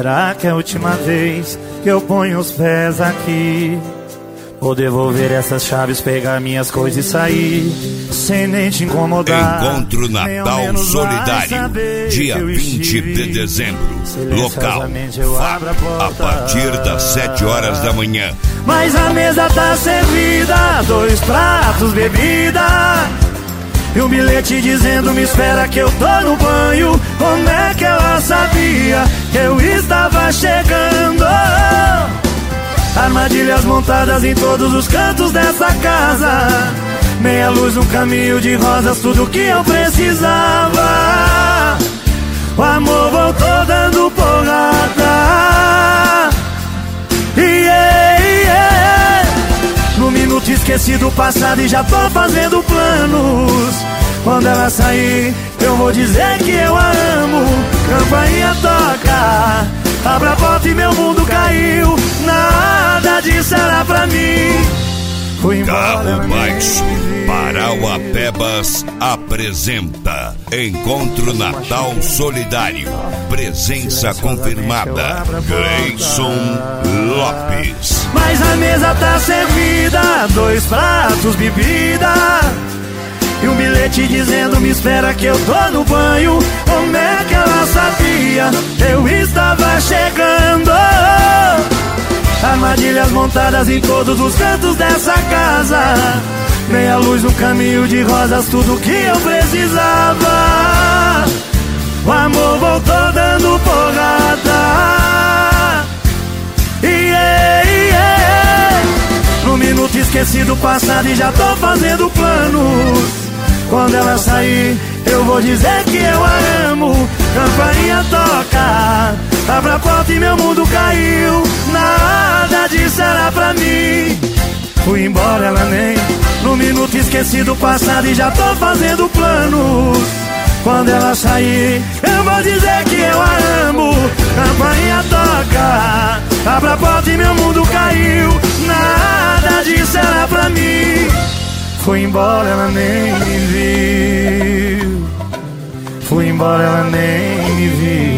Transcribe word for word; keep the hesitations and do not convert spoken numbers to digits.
será que é a última vez que eu ponho os pés aqui? Vou devolver essas chaves, pegar minhas coisas e sair, sem nem te incomodar. Encontro Natal Solidário, dia vinte de dezembro. Local, F A, a partir das sete horas da manhã. Mas a mesa tá servida, dois pratos, bebida e um bilhete dizendo me espera que eu tô no banho. Como é que ela sabia que eu estava chegando? Armadilhas montadas em todos os cantos dessa casa, meia luz, um caminho de rosas, tudo que eu precisava. O amor voltou dando porrada. Yeah, yeah. No minuto esqueci do passado e já tô fazendo planos. Quando ela sair, eu vou dizer que eu a amo. Campainha toca, abre a porta e meu mundo caiu. Nada disso era pra mim. Fui embora. Carro Baixo, Parauapebas apresenta Encontro Natal Solidário. Presença confirmada, Gleison Lopes. Mas a mesa tá servida, dois pratos, bebida e um bilhete dizendo me espera que eu tô no banho. Como é que ela sabia? Eu estava chegando. Armadilhas montadas em todos os cantos dessa casa, meia luz, um caminho de rosas, tudo que eu precisava. O amor voltou dando porrada. Yeah, yeah. No minuto esqueci do passado e já tô fazendo planos. Quando ela sair, eu vou dizer que eu a amo. Campainha toca, abre a porta e meu mundo caiu. Nada disso era pra mim. Fui embora, ela nem. No minuto esqueci do passado e já tô fazendo planos. Quando ela sair, eu vou dizer que eu a amo. Campainha toca, abre a porta e meu mundo caiu. Nada disso era pra mim. Fui embora, ela nem me viu. Fui embora, ela nem me viu.